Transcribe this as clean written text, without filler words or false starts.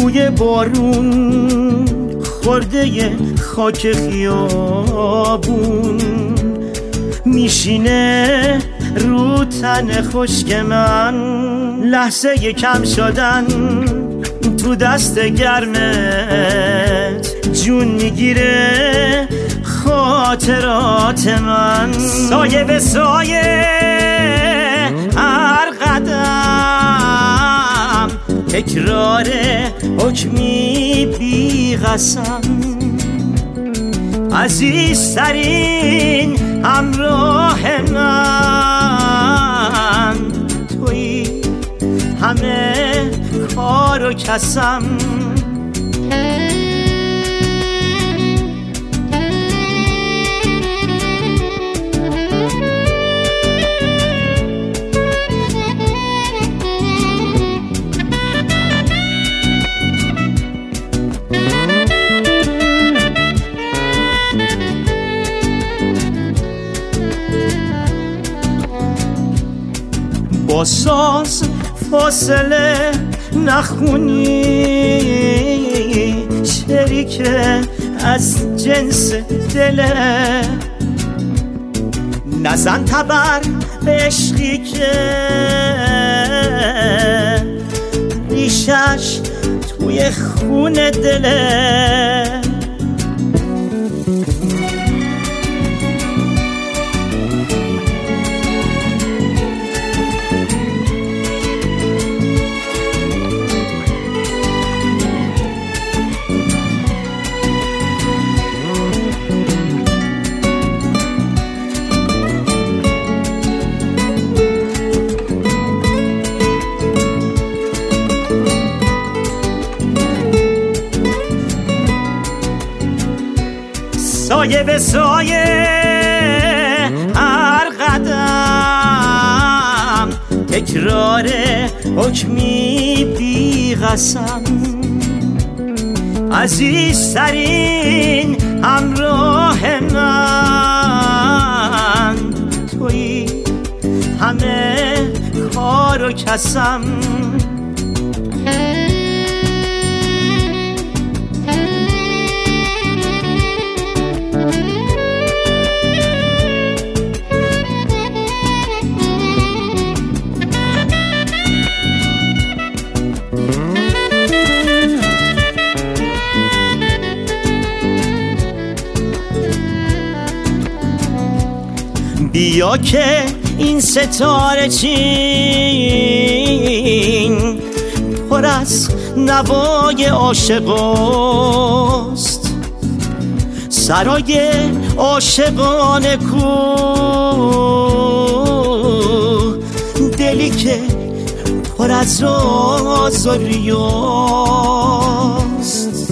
بوی بارون خورده خاک خیابون میشینه رو تن خشک من، لحظه کم شدن تو دست گرمت جون میگیره خاطرات من. سایه به سایه هر قدم تکرار حکمی بی قسم، عزیزترین همراه من تویی، همه کار و کسم. با ساز فاصله نخونی، شریک از جنس دله، نزن تبر به عشقی که ریشش توی خون دله. سایه به سایه هر قدم تکرار حکمی بی قسم، عزیزترین همراه من تویی، همه کار و کسم. بیا که این ستاره چین پر از نوای عاشقاست، سرای عاشقانه کو، دلی که پر از راز و ریاست.